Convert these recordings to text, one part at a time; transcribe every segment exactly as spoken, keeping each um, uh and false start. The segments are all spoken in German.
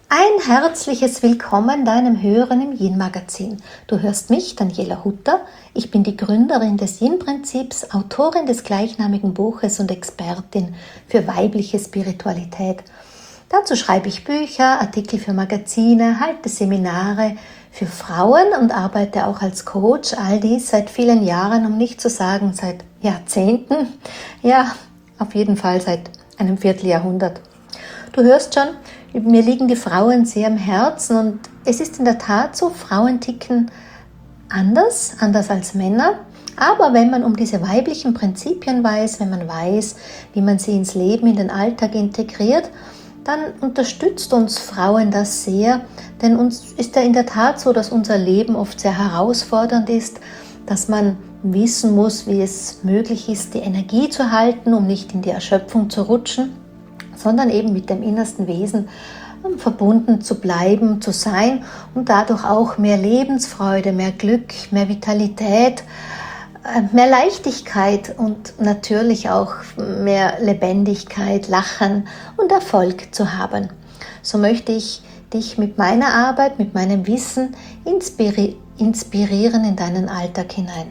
Ein herzliches Willkommen deinem Hören im Yin-Magazin. Du hörst mich, Daniela Hutter. Ich bin die Gründerin des Yin-Prinzips, Autorin des gleichnamigen Buches und Expertin für weibliche Spiritualität. Dazu schreibe ich Bücher, Artikel für Magazine, halte Seminare für Frauen und arbeite auch als Coach. All dies seit vielen Jahren, um nicht zu sagen seit Jahrzehnten. Ja, auf jeden Fall seit einem Vierteljahrhundert. Du hörst schon, mir liegen die Frauen sehr am Herzen und es ist in der Tat so, Frauen ticken anders, anders als Männer. Aber wenn man um diese weiblichen Prinzipien weiß, wenn man weiß, wie man sie ins Leben, in den Alltag integriert, dann unterstützt uns Frauen das sehr. Denn uns ist ja in der Tat so, dass unser Leben oft sehr herausfordernd ist, dass man wissen muss, wie es möglich ist, die Energie zu halten, um nicht in die Erschöpfung zu rutschen, sondern eben mit dem innersten Wesen verbunden zu bleiben, zu sein und dadurch auch mehr Lebensfreude, mehr Glück, mehr Vitalität, mehr Leichtigkeit und natürlich auch mehr Lebendigkeit, Lachen und Erfolg zu haben. So möchte ich dich mit meiner Arbeit, mit meinem Wissen inspiri- inspirieren in deinen Alltag hinein.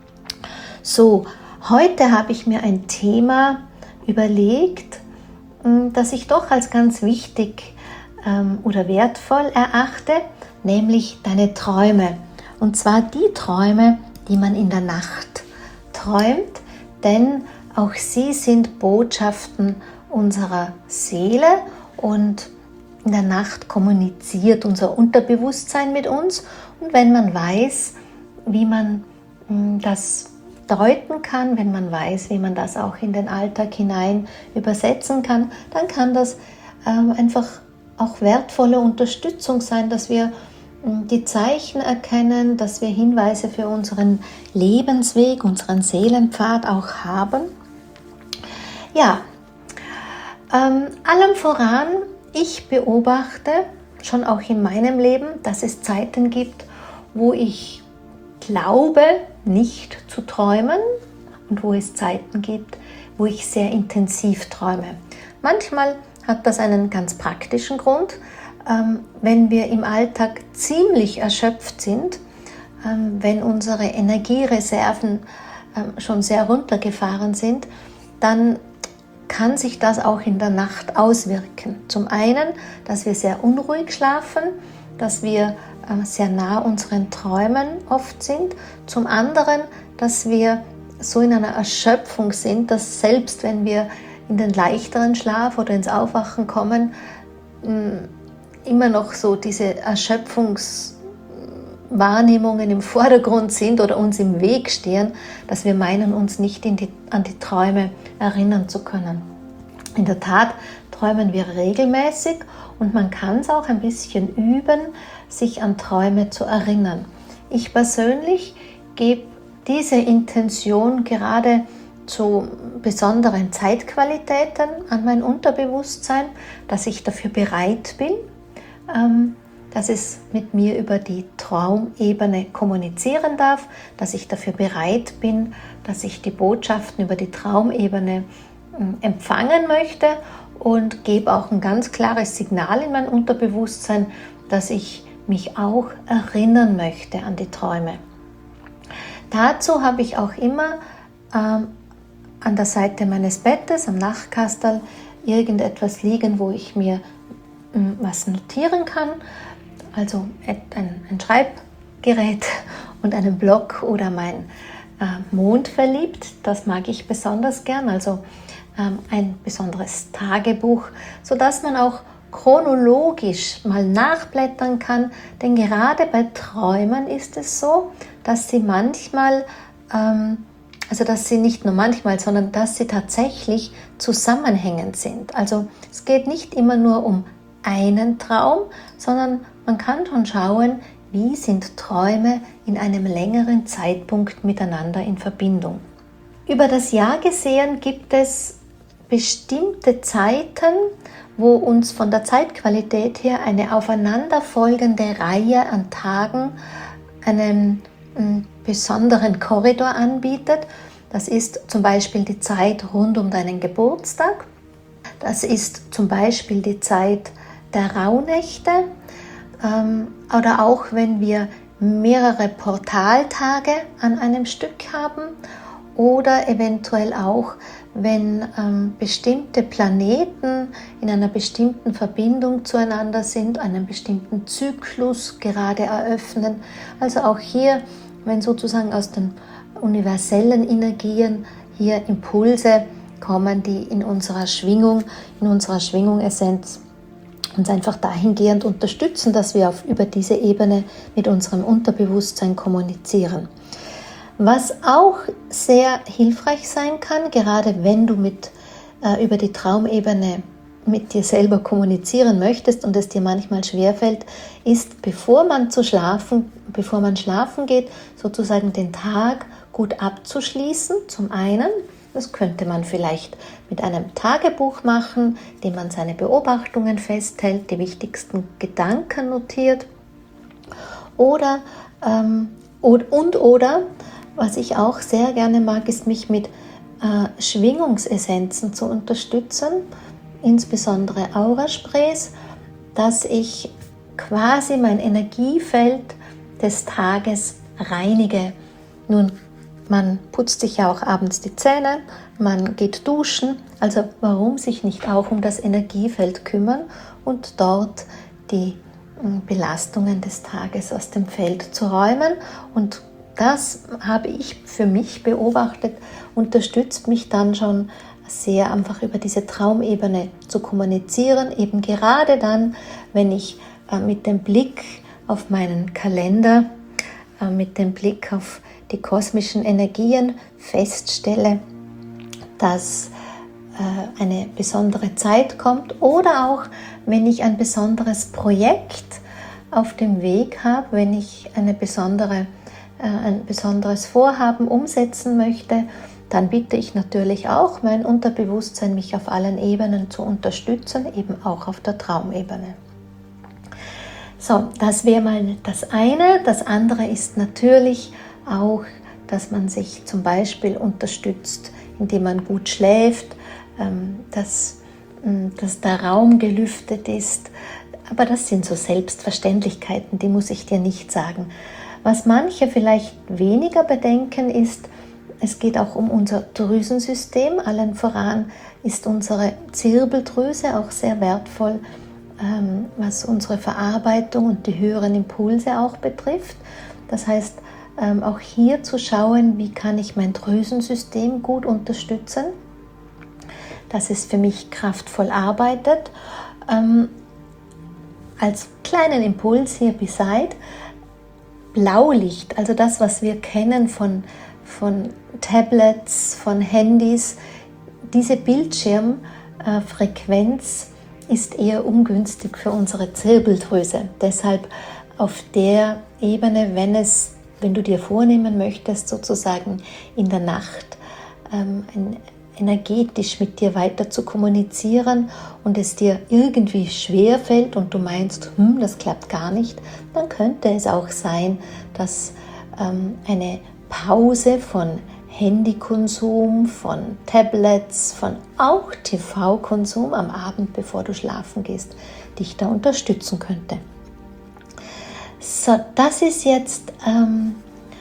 So, heute habe ich mir ein Thema überlegt, das ich doch als ganz wichtig ähm, oder wertvoll erachte, nämlich deine Träume. Und zwar die Träume, die man in der Nacht träumt, denn auch sie sind Botschaften unserer Seele und in der Nacht kommuniziert unser Unterbewusstsein mit uns. Und wenn man weiß, wie man mh, das deuten kann, wenn man weiß, wie man das auch in den Alltag hinein übersetzen kann, dann kann das ähm, einfach auch wertvolle Unterstützung sein, dass wir ähm, die Zeichen erkennen, dass wir Hinweise für unseren Lebensweg, unseren Seelenpfad auch haben. Ja, ähm, allem voran, ich beobachte schon auch in meinem Leben, dass es Zeiten gibt, wo ich glaube, nicht zu träumen und wo es Zeiten gibt, wo ich sehr intensiv träume. Manchmal hat das einen ganz praktischen Grund. Ähm, wenn wir im Alltag ziemlich erschöpft sind, ähm, wenn unsere Energiereserven ähm, schon sehr runtergefahren sind, dann kann sich das auch in der Nacht auswirken. Zum einen, dass wir sehr unruhig schlafen, dass wir sehr nah unseren Träumen oft sind. Zum anderen, dass wir so in einer Erschöpfung sind, dass selbst wenn wir in den leichteren Schlaf oder ins Aufwachen kommen, immer noch so diese Erschöpfungswahrnehmungen im Vordergrund sind oder uns im Weg stehen, dass wir meinen, uns nicht in die, an die Träume erinnern zu können. In der Tat träumen wir regelmäßig und man kann es auch ein bisschen üben, sich an Träume zu erinnern. Ich persönlich gebe diese Intention gerade zu besonderen Zeitqualitäten an mein Unterbewusstsein, dass ich dafür bereit bin, dass es mit mir über die Traumebene kommunizieren darf, dass ich dafür bereit bin, dass ich die Botschaften über die Traumebene empfangen möchte und gebe auch ein ganz klares Signal in mein Unterbewusstsein, dass ich mich auch erinnern möchte an die Träume. Dazu habe ich auch immer ähm, an der Seite meines Bettes, am Nachtkastel, irgendetwas liegen, wo ich mir ähm, was notieren kann. Also ein, ein Schreibgerät und einen Block oder mein äh, Mond verliebt. Das mag ich besonders gern. Also ähm, ein besonderes Tagebuch, sodass man auch chronologisch mal nachblättern kann, denn gerade bei Träumen ist es so, dass sie manchmal, ähm, also dass sie nicht nur manchmal, sondern dass sie tatsächlich zusammenhängend sind. Also es geht nicht immer nur um einen Traum, sondern man kann schon schauen, wie sind Träume in einem längeren Zeitpunkt miteinander in Verbindung. Über das Jahr gesehen gibt es bestimmte Zeiten, wo uns von der Zeitqualität her eine aufeinanderfolgende Reihe an Tagen einen, einen besonderen Korridor anbietet. Das ist zum Beispiel die Zeit rund um deinen Geburtstag. Das ist zum Beispiel die Zeit der Rauhnächte ähm, oder auch wenn wir mehrere Portaltage an einem Stück haben oder eventuell auch, wenn ähm, bestimmte Planeten in einer bestimmten Verbindung zueinander sind, einen bestimmten Zyklus gerade eröffnen. Also auch hier, wenn sozusagen aus den universellen Energien hier Impulse kommen, die in unserer Schwingung, in unserer Schwingung-Essenz uns einfach dahingehend unterstützen, dass wir auf, über diese Ebene mit unserem Unterbewusstsein kommunizieren. Was auch sehr hilfreich sein kann, gerade wenn du mit, äh, über die Traumebene mit dir selber kommunizieren möchtest und es dir manchmal schwerfällt, ist, bevor man zu schlafen, bevor man schlafen geht, sozusagen den Tag gut abzuschließen. Zum einen, das könnte man vielleicht mit einem Tagebuch machen, in dem man seine Beobachtungen festhält, die wichtigsten Gedanken notiert. Oder ähm, und, und oder, was ich auch sehr gerne mag, ist mich mit äh, Schwingungsessenzen zu unterstützen, insbesondere Aurasprays, dass ich quasi mein Energiefeld des Tages reinige. Nun, man putzt sich ja auch abends die Zähne, man geht duschen, also warum sich nicht auch um das Energiefeld kümmern und dort die Belastungen des Tages aus dem Feld zu räumen. Und das habe ich für mich beobachtet, unterstützt mich dann schon sehr, einfach über diese Traumebene zu kommunizieren, eben gerade dann, wenn ich äh, mit dem Blick auf meinen Kalender, äh, mit dem Blick auf die kosmischen Energien feststelle, dass äh, eine besondere Zeit kommt oder auch, wenn ich ein besonderes Projekt auf dem Weg habe, wenn ich eine besondere, äh, ein besonderes Vorhaben umsetzen möchte, dann bitte ich natürlich auch mein Unterbewusstsein, mich auf allen Ebenen zu unterstützen, eben auch auf der Traumebene. So, das wäre mal das eine. Das andere ist natürlich auch, dass man sich zum Beispiel unterstützt, indem man gut schläft, dass, dass der Raum gelüftet ist. Aber das sind so Selbstverständlichkeiten, die muss ich dir nicht sagen. Was manche vielleicht weniger bedenken ist, es geht auch um unser Drüsensystem. Allen voran ist unsere Zirbeldrüse auch sehr wertvoll, was unsere Verarbeitung und die höheren Impulse auch betrifft. Das heißt, auch hier zu schauen, wie kann ich mein Drüsensystem gut unterstützen, dass es für mich kraftvoll arbeitet. Als kleinen Impuls hier beside, Blaulicht, also das, was wir kennen von von Tablets, von Handys, diese Bildschirmfrequenz ist eher ungünstig für unsere Zirbeldrüse. Deshalb auf der Ebene, wenn, es, wenn du dir vornehmen möchtest, sozusagen in der Nacht ähm, ein, energetisch mit dir weiter zu kommunizieren und es dir irgendwie schwer fällt und du meinst, hm, das klappt gar nicht, dann könnte es auch sein, dass ähm, eine Pause von Handykonsum, von Tablets, von auch T V-Konsum am Abend, bevor du schlafen gehst, dich da unterstützen könnte. So, das ist jetzt ähm,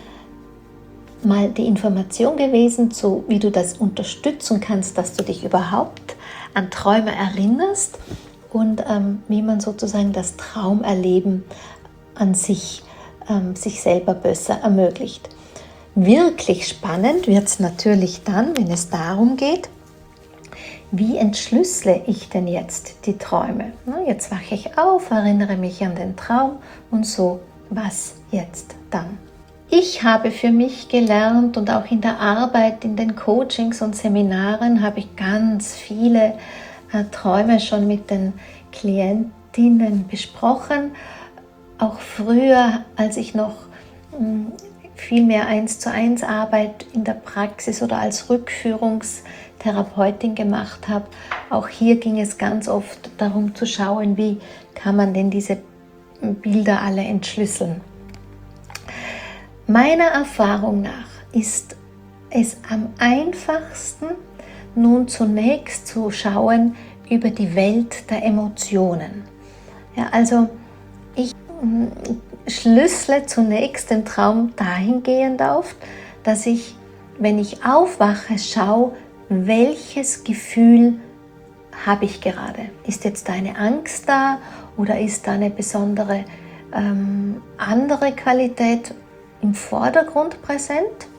mal die Information gewesen, zu, wie du das unterstützen kannst, dass du dich überhaupt an Träume erinnerst und ähm, wie man sozusagen das Traumerleben an sich, ähm, sich selber besser ermöglicht. Wirklich spannend wird es natürlich dann, wenn es darum geht, wie entschlüssele ich denn jetzt die Träume? Jetzt wache ich auf, erinnere mich an den Traum und so, was jetzt dann? Ich habe für mich gelernt und auch in der Arbeit, in den Coachings und Seminaren habe ich ganz viele äh, Träume schon mit den Klientinnen besprochen. Auch früher, als ich noch mh, viel mehr eins zu eins Arbeit in der Praxis oder als Rückführungstherapeutin gemacht habe. Auch hier ging es ganz oft darum zu schauen, wie kann man denn diese Bilder alle entschlüsseln. Meiner Erfahrung nach ist es am einfachsten, nun zunächst zu schauen über die Welt der Emotionen. Ja, also ich mh, schlüssele zunächst den Traum dahingehend auf, dass ich, wenn ich aufwache, schaue, welches Gefühl habe ich gerade. Ist jetzt eine Angst da oder ist da eine besondere ähm, andere Qualität im Vordergrund präsent?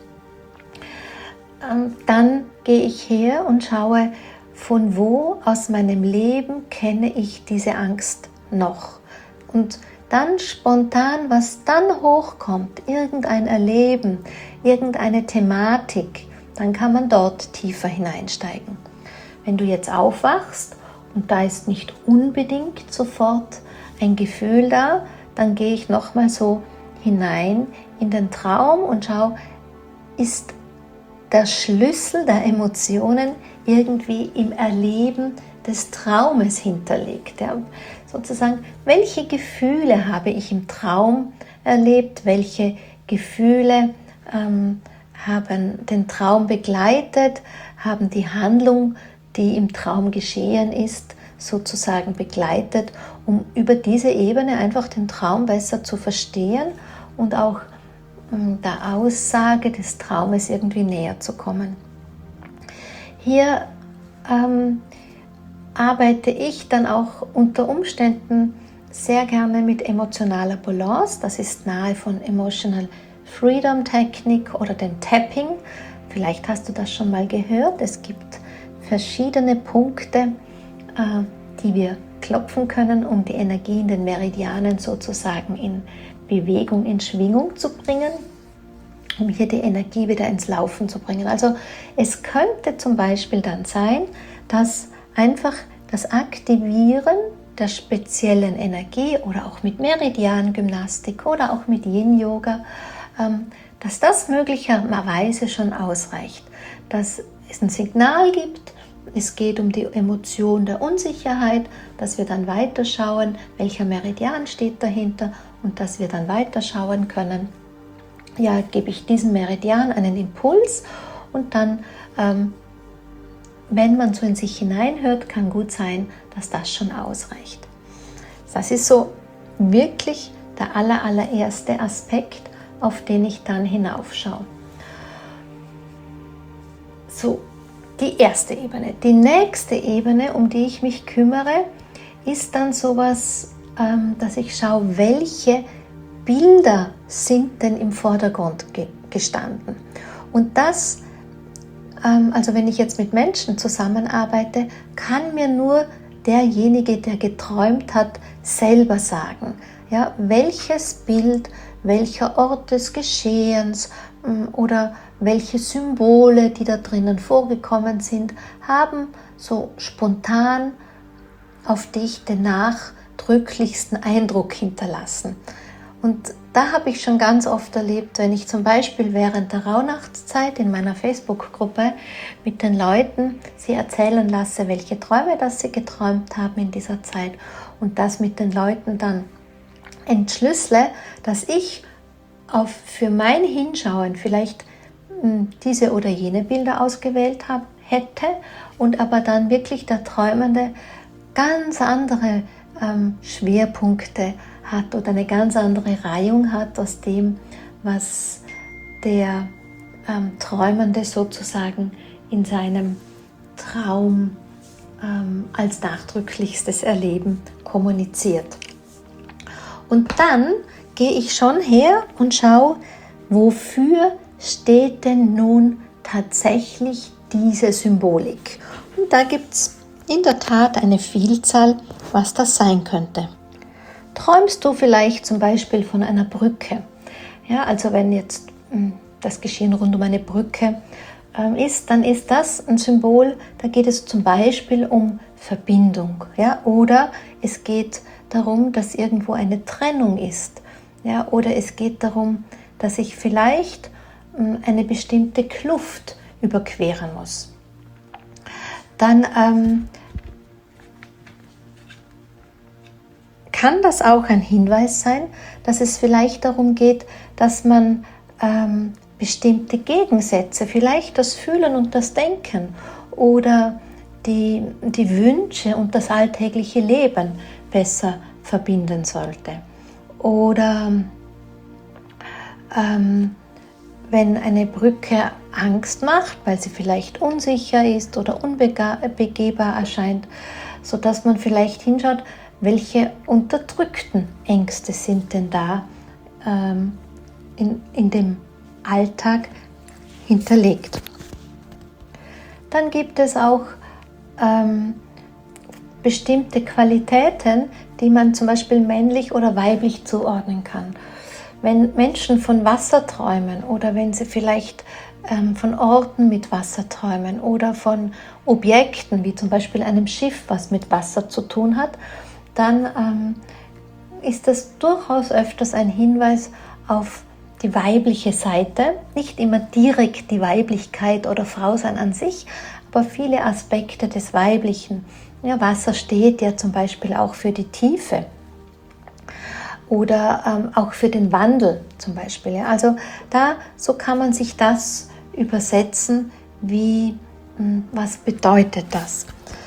Ähm, dann gehe ich her und schaue, von wo aus meinem Leben kenne ich diese Angst noch. Und dann spontan, was dann hochkommt, irgendein Erleben, irgendeine Thematik, dann kann man dort tiefer hineinsteigen. Wenn du jetzt aufwachst und da ist nicht unbedingt sofort ein Gefühl da, dann gehe ich nochmal so hinein in den Traum und schaue, ist der Schlüssel der Emotionen irgendwie im Erleben des Traumes hinterlegt. Ja? Sozusagen, welche Gefühle habe ich im Traum erlebt, welche Gefühle ähm, haben den Traum begleitet, haben die Handlung, die im Traum geschehen ist, sozusagen begleitet, um über diese Ebene einfach den Traum besser zu verstehen und auch um der Aussage des Traumes irgendwie näher zu kommen. Hier ähm, arbeite ich dann auch unter Umständen sehr gerne mit emotionaler Balance. Das ist nahe von Emotional Freedom Technik oder dem Tapping. Vielleicht hast du das schon mal gehört. Es gibt verschiedene Punkte, äh, die wir klopfen können, um die Energie in den Meridianen sozusagen in Bewegung, in Schwingung zu bringen, um hier die Energie wieder ins Laufen zu bringen. Also es könnte zum Beispiel dann sein, dass einfach das Aktivieren der speziellen Energie oder auch mit Meridian-Gymnastik oder auch mit Yin-Yoga, ähm, dass das möglicherweise schon ausreicht, dass es ein Signal gibt. Es geht um die Emotion der Unsicherheit, dass wir dann weiterschauen, welcher Meridian steht dahinter und dass wir dann weiterschauen können, ja, gebe ich diesem Meridian einen Impuls und dann, ähm, wenn man so in sich hineinhört, kann gut sein, dass das schon ausreicht. Das ist so wirklich der aller, allererste Aspekt, auf den ich dann hinaufschaue. So, die erste Ebene. Die nächste Ebene, um die ich mich kümmere, ist dann sowas, ähm, dass ich schaue, welche Bilder sind denn im Vordergrund ge- gestanden. Und das, ähm, also wenn ich jetzt mit Menschen zusammenarbeite, kann mir nur derjenige, der geträumt hat, selber sagen, ja, welches Bild, welcher Ort des Geschehens ähm, oder welche Symbole, die da drinnen vorgekommen sind, haben so spontan auf dich den nachdrücklichsten Eindruck hinterlassen. Und da habe ich schon ganz oft erlebt, wenn ich zum Beispiel während der Rauhnachtszeit in meiner Facebook-Gruppe mit den Leuten sie erzählen lasse, welche Träume das sie geträumt haben in dieser Zeit und das mit den Leuten dann entschlüssele, dass ich auf, für mein Hinschauen vielleicht mh, diese oder jene Bilder ausgewählt hab, hätte und aber dann wirklich der Träumende ganz andere ähm, Schwerpunkte hat oder eine ganz andere Reihung hat aus dem, was der ähm, Träumende sozusagen in seinem Traum ähm, als nachdrücklichstes Erleben kommuniziert. Und dann gehe ich schon her und schaue, wofür steht denn nun tatsächlich diese Symbolik. Und da gibt es in der Tat eine Vielzahl, was das sein könnte. Träumst du vielleicht zum Beispiel von einer Brücke? Ja, also wenn jetzt mh, das Geschehen rund um eine Brücke äh, ist, dann ist das ein Symbol, da geht es zum Beispiel um Verbindung. Ja? Oder es geht darum, dass irgendwo eine Trennung ist. Ja? Oder es geht darum, dass ich vielleicht mh, eine bestimmte Kluft überqueren muss. Dann ähm, kann das auch ein Hinweis sein, dass es vielleicht darum geht, dass man ähm, bestimmte Gegensätze, vielleicht das Fühlen und das Denken oder die, die Wünsche und das alltägliche Leben besser verbinden sollte. Oder ähm, wenn eine Brücke Angst macht, weil sie vielleicht unsicher ist oder unbegehbar erscheint, sodass man vielleicht hinschaut, welche unterdrückten Ängste sind denn da ähm, in, in dem Alltag hinterlegt. Dann gibt es auch ähm, bestimmte Qualitäten, die man zum Beispiel männlich oder weiblich zuordnen kann. Wenn Menschen von Wasser träumen oder wenn sie vielleicht ähm, von Orten mit Wasser träumen oder von Objekten, wie zum Beispiel einem Schiff, was mit Wasser zu tun hat, dann ähm, ist das durchaus öfters ein Hinweis auf die weibliche Seite. Nicht immer direkt die Weiblichkeit oder Frausein an sich, aber viele Aspekte des Weiblichen. Ja, Wasser steht ja zum Beispiel auch für die Tiefe. Oder ähm, auch für den Wandel zum Beispiel. Ja. Also da, so kann man sich das übersetzen, wie, mh, was bedeutet das?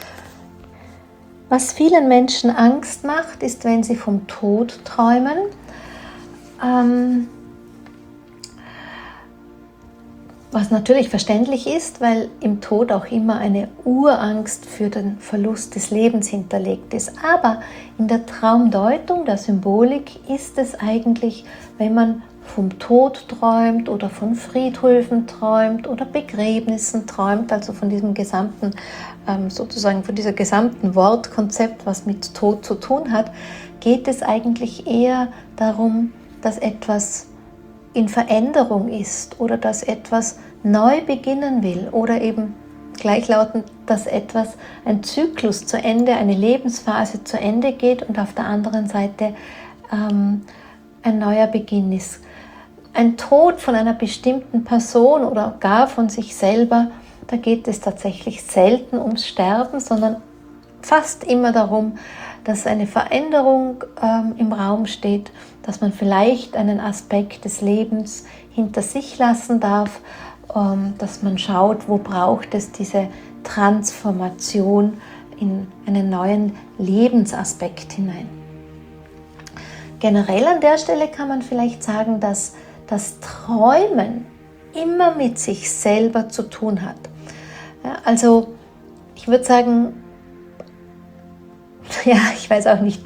Was vielen Menschen Angst macht, ist, wenn sie vom Tod träumen. Ähm, Was natürlich verständlich ist, weil im Tod auch immer eine Urangst für den Verlust des Lebens hinterlegt ist. Aber in der Traumdeutung, der Symbolik, ist es eigentlich, wenn man vom Tod träumt oder von Friedhöfen träumt oder Begräbnissen träumt, also von diesem gesamten, sozusagen von dieser gesamten Wortkonzept, was mit Tod zu tun hat, geht es eigentlich eher darum, dass etwas in Veränderung ist oder dass etwas neu beginnen will oder eben gleichlautend, dass etwas, ein Zyklus zu Ende, eine Lebensphase zu Ende geht und auf der anderen Seite ähm, ein neuer Beginn ist. Ein Tod von einer bestimmten Person oder gar von sich selber, da geht es tatsächlich selten ums Sterben, sondern fast immer darum, dass eine Veränderung ähm, im Raum steht, dass man vielleicht einen Aspekt des Lebens hinter sich lassen darf, ähm, dass man schaut, wo braucht es diese Transformation in einen neuen Lebensaspekt hinein. Generell an der Stelle kann man vielleicht sagen, dass das Träumen immer mit sich selber zu tun hat. Ja, also ich würde sagen, ja, ich weiß auch nicht,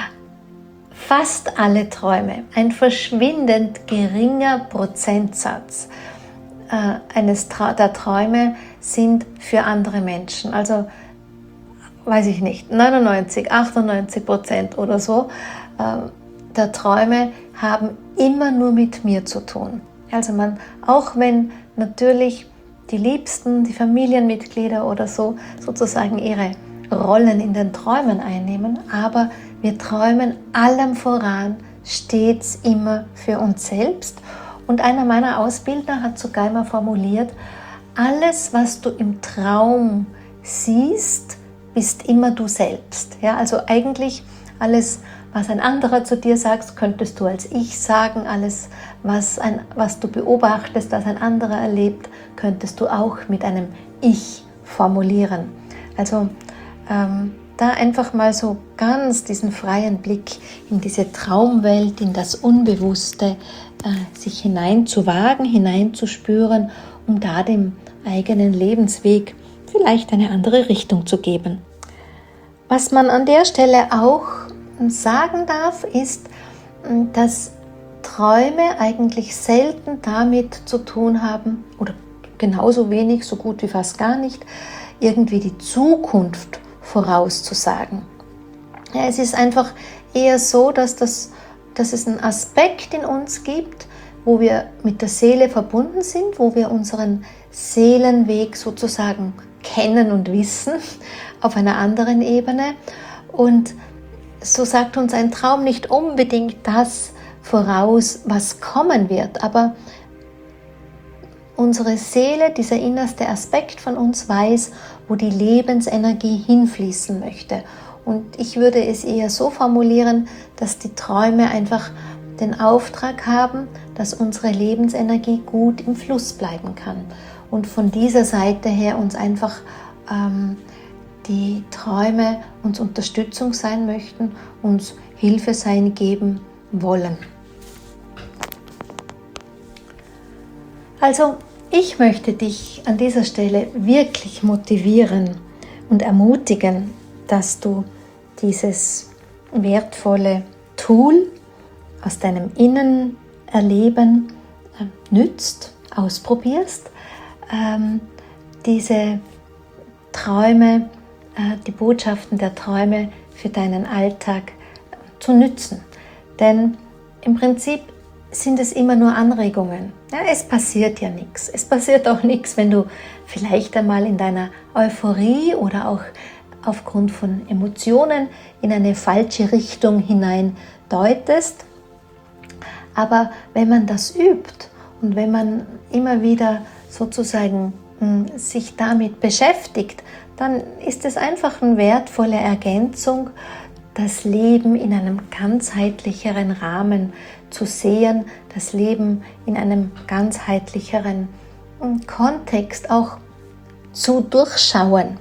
fast alle Träume, ein verschwindend geringer Prozentsatz äh, eines Tra- der Träume sind für andere Menschen. Also, weiß ich nicht, neunundneunzig, achtundneunzig Prozent oder so äh, der Träume haben immer nur mit mir zu tun. Also man, auch wenn natürlich die Liebsten, die Familienmitglieder oder so sozusagen ihre Rollen in den Träumen einnehmen, aber wir träumen allem voran stets immer für uns selbst. Und einer meiner Ausbilder hat sogar immer formuliert, alles, was du im Traum siehst, bist immer du selbst. Ja, also eigentlich alles, was ein anderer zu dir sagt, könntest du als Ich sagen. Alles, was, ein, was du beobachtest, was ein anderer erlebt, könntest du auch mit einem Ich formulieren. Also ähm, da einfach mal so ganz diesen freien Blick in diese Traumwelt, in das Unbewusste, äh, sich hineinzuwagen, hineinzuspüren, um da dem eigenen Lebensweg vielleicht eine andere Richtung zu geben. Was man an der Stelle auch sagen darf, ist, dass Träume eigentlich selten damit zu tun haben, oder genauso wenig, so gut wie fast gar nicht, irgendwie die Zukunft vorauszusagen. Ja, es ist einfach eher so, dass, das, dass es einen Aspekt in uns gibt, wo wir mit der Seele verbunden sind, wo wir unseren Seelenweg sozusagen kennen und wissen auf einer anderen Ebene. Und so sagt uns ein Traum nicht unbedingt das voraus, was kommen wird, aber unsere Seele, dieser innerste Aspekt von uns, weiß, wo die Lebensenergie hinfließen möchte. Und ich würde es eher so formulieren, dass die Träume einfach den Auftrag haben, dass unsere Lebensenergie gut im Fluss bleiben kann. Und von dieser Seite her uns einfach ähm, die Träume uns Unterstützung sein möchten, uns Hilfe sein geben wollen. Also ich möchte dich an dieser Stelle wirklich motivieren und ermutigen, dass du dieses wertvolle Tool aus deinem Innenerleben äh, nützt, ausprobierst, ähm, diese Träume, äh, die Botschaften der Träume für deinen Alltag äh, zu nützen. Denn im Prinzip sind es immer nur Anregungen. Ja, es passiert ja nichts. Es passiert auch nichts, wenn du vielleicht einmal in deiner Euphorie oder auch aufgrund von Emotionen in eine falsche Richtung hinein deutest. Aber wenn man das übt und wenn man immer wieder sozusagen mh, sich damit beschäftigt, dann ist es einfach eine wertvolle Ergänzung, das Leben in einem ganzheitlicheren Rahmen zu sehen, das Leben in einem ganzheitlicheren mh, Kontext auch zu durchschauen.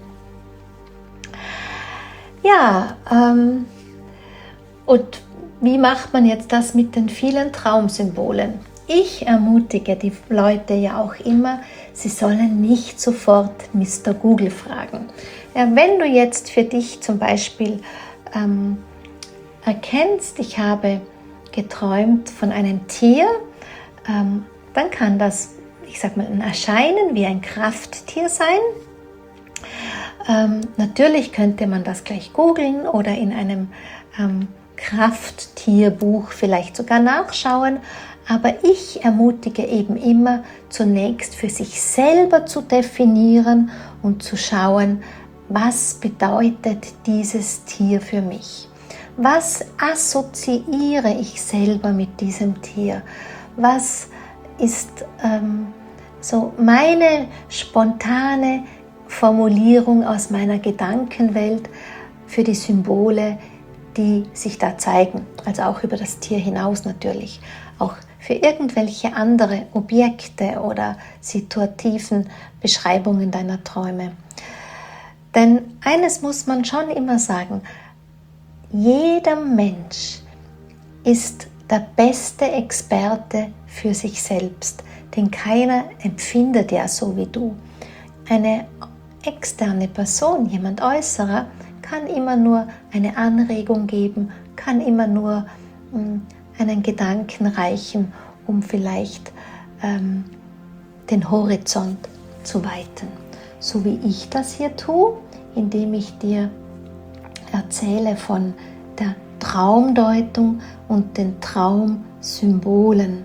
Ja, ähm, und wie macht man jetzt das mit den vielen Traumsymbolen? Ich ermutige die Leute ja auch immer, sie sollen nicht sofort Mister Google fragen. Ja, wenn du jetzt für dich zum Beispiel ähm, erkennst, ich habe geträumt von einem Tier, ähm, dann kann das, ich sag mal, ein Erscheinen wie ein Krafttier sein. Ähm, natürlich könnte man das gleich googeln oder in einem ähm, Krafttierbuch vielleicht sogar nachschauen, aber ich ermutige eben immer zunächst für sich selber zu definieren und zu schauen, was bedeutet dieses Tier für mich? Was assoziiere ich selber mit diesem Tier? Was ist ähm, so meine spontane Formulierung aus meiner Gedankenwelt für die Symbole, die sich da zeigen, also auch über das Tier hinaus natürlich, auch für irgendwelche andere Objekte oder situativen Beschreibungen deiner Träume. Denn eines muss man schon immer sagen, jeder Mensch ist der beste Experte für sich selbst, denn keiner empfindet ja so wie du. Eine externe Person, jemand Äußerer, kann immer nur eine Anregung geben, kann immer nur mh, einen Gedanken reichen, um vielleicht ähm, den Horizont zu weiten. So wie ich das hier tue, indem ich dir erzähle von der Traumdeutung und den Traumsymbolen.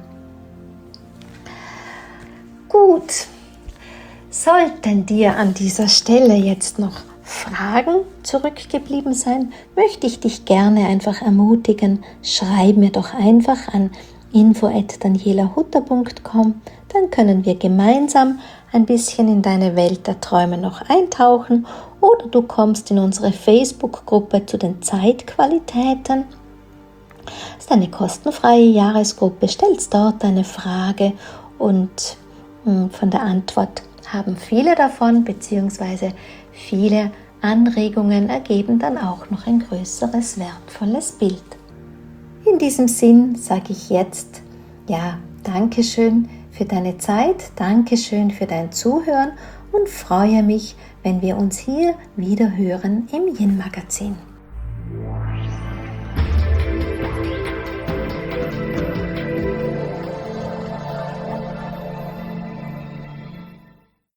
Gut, sollten dir an dieser Stelle jetzt noch Fragen zurückgeblieben sein, möchte ich dich gerne einfach ermutigen, schreib mir doch einfach an info at daniela hutter punkt com, dann können wir gemeinsam ein bisschen in deine Welt der Träume noch eintauchen oder du kommst in unsere Facebook-Gruppe zu den Zeitqualitäten. Das ist eine kostenfreie Jahresgruppe, stellst dort eine Frage und mh, von der Antwort haben viele davon, beziehungsweise viele Anregungen ergeben dann auch noch ein größeres, wertvolles Bild. In diesem Sinn sage ich jetzt, ja, Dankeschön für deine Zeit, Dankeschön für dein Zuhören und freue mich, wenn wir uns hier wieder hören im Yin Magazin.